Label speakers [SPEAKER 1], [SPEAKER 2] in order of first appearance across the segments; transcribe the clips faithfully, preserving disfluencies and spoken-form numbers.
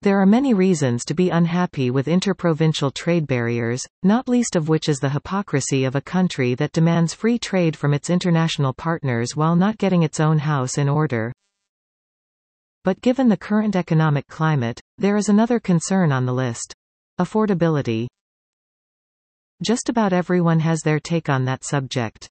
[SPEAKER 1] There are many reasons to be unhappy with interprovincial trade barriers, not least of which is the hypocrisy of a country that demands free trade from its international partners while not getting its own house in order. But given the current economic climate, there is another concern on the list: affordability. Just about everyone has their take on that subject.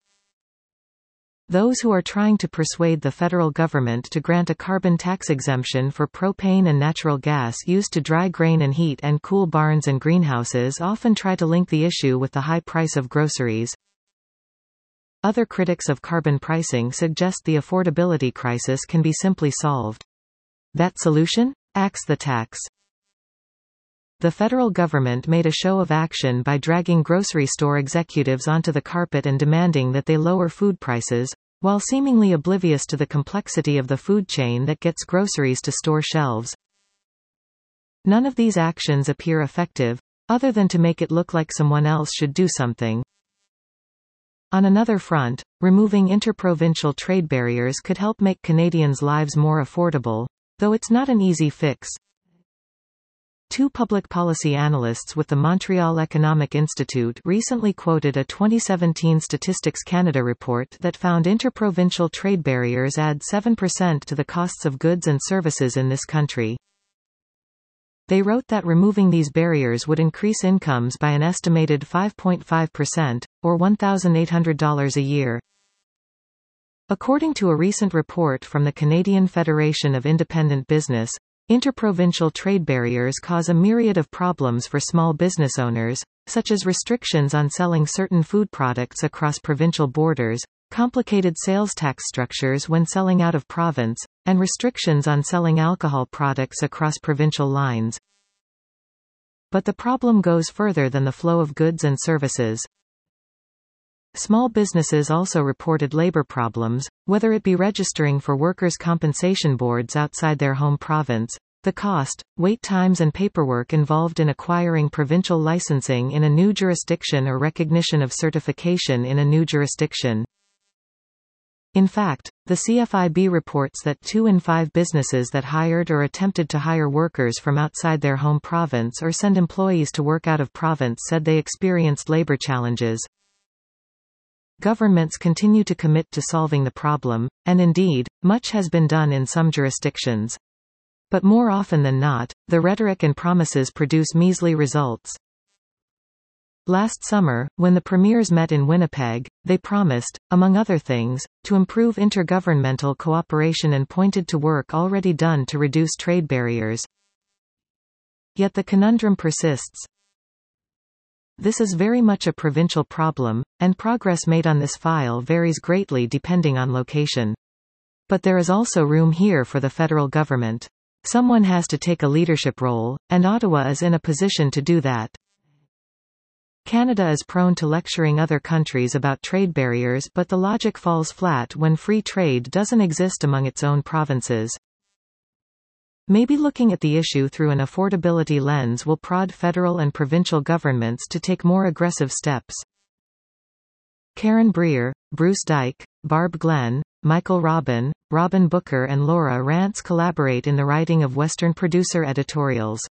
[SPEAKER 1] Those who are trying to persuade the federal government to grant a carbon tax exemption for propane and natural gas used to dry grain and heat and cool barns and greenhouses often try to link the issue with the high price of groceries. Other critics of carbon pricing suggest the affordability crisis can be simply solved. That solution? Axe the tax. The federal government made a show of action by dragging grocery store executives onto the carpet and demanding that they lower food prices, while seemingly oblivious to the complexity of the food chain that gets groceries to store shelves. None of these actions appear effective, other than to make it look like someone else should do something. On another front, removing interprovincial trade barriers could help make Canadians' lives more affordable, though it's not an easy fix. Two public policy analysts with the Montreal Economic Institute recently quoted a twenty seventeen Statistics Canada report that found interprovincial trade barriers add seven percent to the costs of goods and services in this country. They wrote that removing these barriers would increase incomes by an estimated five point five percent, or one thousand eight hundred dollars a year. According to a recent report from the Canadian Federation of Independent Business, interprovincial trade barriers cause a myriad of problems for small business owners, such as restrictions on selling certain food products across provincial borders, complicated sales tax structures when selling out of province, and restrictions on selling alcohol products across provincial lines. But the problem goes further than the flow of goods and services. Small businesses also reported labor problems, whether it be registering for workers' compensation boards outside their home province, the cost, wait times and paperwork involved in acquiring provincial licensing in a new jurisdiction or recognition of certification in a new jurisdiction. In fact, the C F I B reports that two in five businesses that hired or attempted to hire workers from outside their home province or send employees to work out of province said they experienced labor challenges. Governments continue to commit to solving the problem, and indeed, much has been done in some jurisdictions. But more often than not, the rhetoric and promises produce measly results. Last summer, when the premiers met in Winnipeg, they promised, among other things, to improve intergovernmental cooperation and pointed to work already done to reduce trade barriers. Yet the conundrum persists. This is very much a provincial problem, and progress made on this file varies greatly depending on location. But there is also room here for the federal government. Someone has to take a leadership role, and Ottawa is in a position to do that. Canada is prone to lecturing other countries about trade barriers, but the logic falls flat when free trade doesn't exist among its own provinces. Maybe looking at the issue through an affordability lens will prod federal and provincial governments to take more aggressive steps. Karen Breer, Bruce Dyke, Barb Glenn, Michael Robin, Robin Booker and Laura Rance collaborate in the writing of Western Producer editorials.